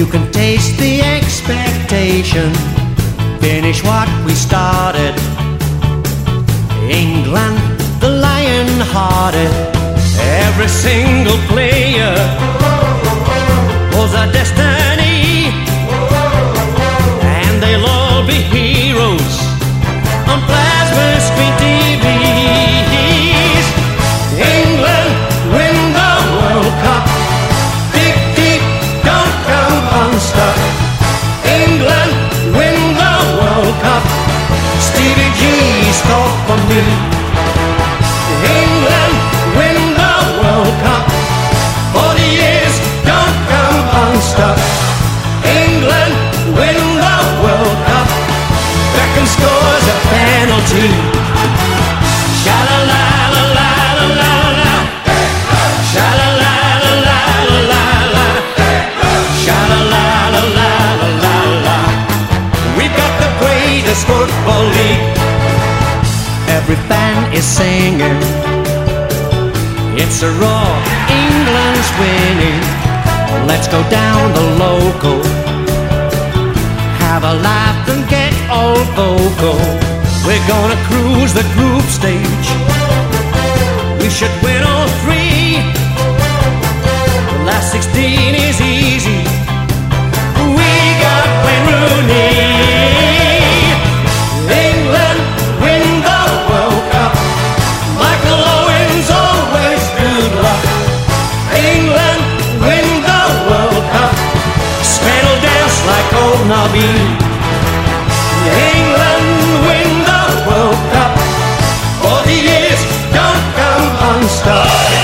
You can taste the expectation, finish what we started. England, the lion-hearted, every single player holds a destiny, and they'll all be heroes on plasma screen TVs. England win the World Cup. Dig deep, don't come unstuck. England win the World Cup. Stevie G scored for me. England win the World Cup. 40 years, don't come unstuck. England win the World Cup. Beckham scores a penalty. Sha-la-la-la-la-la-la-la. Sha-la-la-la-la-la-la. Sha-la-la-la-la-la-la. We've got the greatest football league. Every fan is singing. It's a roar, England's winning. Let's go down the local, have a laugh and get all vocal. We're gonna cruise the group stage. We should win all three. The last 16 is easy. We got Wayne Rooney. England win the World Cup. Michael Owen's always good luck. England win the World Cup. Spain will dance like old Nobby. England win the World Cup. 40 years, don't come unstuck.